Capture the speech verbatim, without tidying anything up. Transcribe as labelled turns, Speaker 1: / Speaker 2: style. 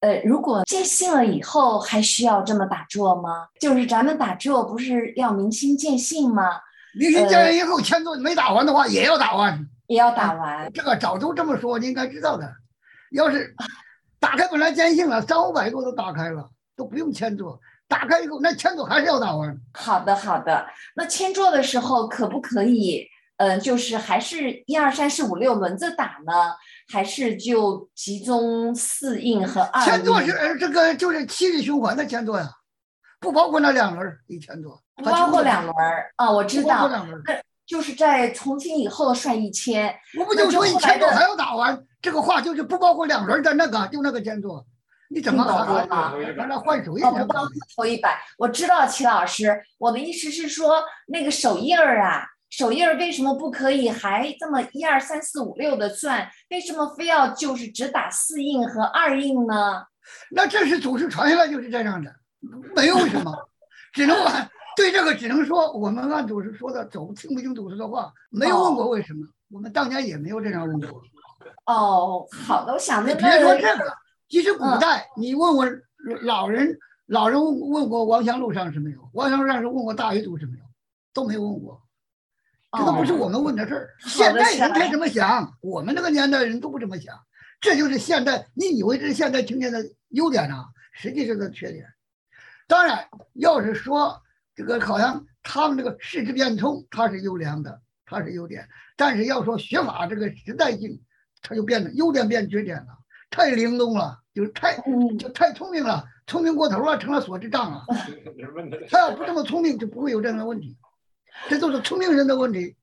Speaker 1: 呃，如果见信了以后，还需要这么打坐吗？就是咱们打坐不是要明心见性吗？
Speaker 2: 明心见性以后，千坐没打完的话，也要打完，
Speaker 1: 也要打完。
Speaker 2: 啊、这个早都这么说，你应该知道的。要是打开本来见性了，三五百多都打开了，都不用千坐。打开以后，那千坐还是要打完。
Speaker 1: 好的，好的。那千坐的时候，可不可以？呃，就是还是一二三四五六轮着打呢，还是就集中四印和二印？
Speaker 2: 千坐是这个就是七日循环的千坐呀，不包括那两轮一千坐，
Speaker 1: 不包括两轮啊，我知道。
Speaker 2: 那
Speaker 1: 就是在从今以后算一千。
Speaker 2: 我不就说一千坐还要打完？这个话就是不包括两轮的那个，就那个千坐。你怎么搞的？完了换手印、
Speaker 1: 哦，不包括头一百。我知道，齐老师，我的意思是说，那个手印儿啊。手印为什么不可以还这么一二三四五六的算？为什么非要就是只打四印和二印呢？
Speaker 2: 那这是祖师传下来就是这样的，没有什么，只能按对这个只能说我们按祖师说的走，听不听祖师的话，没有问过为什么，哦、我们当年也没有这样问过。
Speaker 1: 哦，好的，我想着
Speaker 2: 别说这个，其实古代、嗯、你问我老人，老人问过王祥路上是没有，王祥路上是问过大禹祖是没有，都没问过。这都不是我们问的事儿，哦、现代人才这么想，我们那个年代人都不这么想，这就是现代，你以为这是现代青年的优点啊，实际是个缺点。当然，要是说这个好像他们这个世之变通，它是优良的，它是优点，但是要说学法这个时代性，它就变得优点变缺点了，太灵动了，就是太就太聪明了，聪明过头了，成了所知障了。他要不这么聪明，就不会有这样的问题。这都是聪明人的问题，